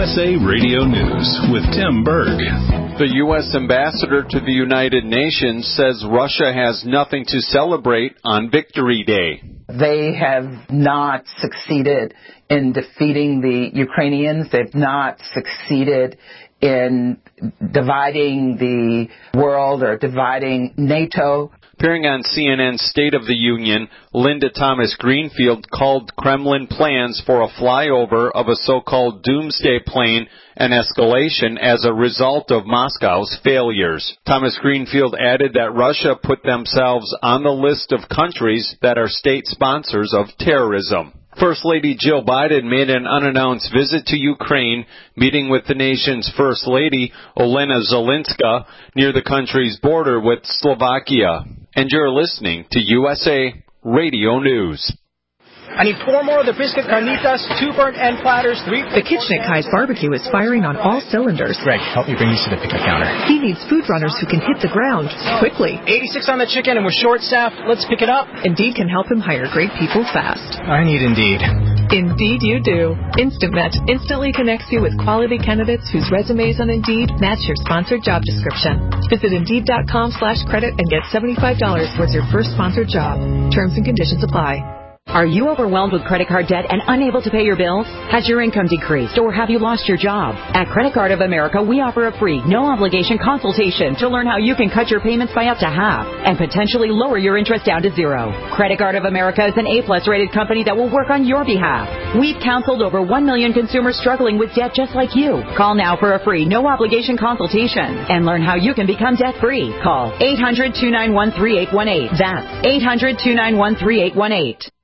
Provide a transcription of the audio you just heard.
USA Radio News with Tim Berg. The U.S. ambassador to the United Nations says Russia has nothing to celebrate on Victory Day. They have not succeeded in defeating the Ukrainians. They've not succeeded in dividing the world or dividing NATO. Appearing on CNN's State of the Union, Linda Thomas Greenfield called Kremlin plans for a flyover of a so-called doomsday plane an escalation as a result of Moscow's failures. Thomas Greenfield added that Russia put themselves on the list of countries that are state sponsors of terrorism. First Lady Jill Biden made an unannounced visit to Ukraine, meeting with the nation's First Lady, Olena Zelenska, near the country's border with Slovakia. And you're listening to USA Radio News. I need 4 more of the biscuit carnitas, 2 burnt end platters, 3... The kitchen at Kai's Barbecue is firing on all cylinders. Greg, help me bring these to the pickup counter. He needs food runners who can hit the ground quickly. 86 on the chicken and we're short-staffed. Let's pick it up. Indeed can help him hire great people fast. I need Indeed. Indeed you do. Instant Match instantly connects you with quality candidates whose resumes on Indeed match your sponsored job description. Visit Indeed.com/credit and get $75 towards your first sponsored job. Terms and conditions apply. Are you overwhelmed with credit card debt and unable to pay your bills? Has your income decreased or have you lost your job? At Credit Card of America, we offer a free, no-obligation consultation to learn how you can cut your payments by up to half and potentially lower your interest down to 0. Credit Card of America is an A-plus rated company that will work on your behalf. We've counseled over 1 million consumers struggling with debt just like you. Call now for a free, no-obligation consultation and learn how you can become debt-free. Call 800-291-3818. That's 800-291-3818.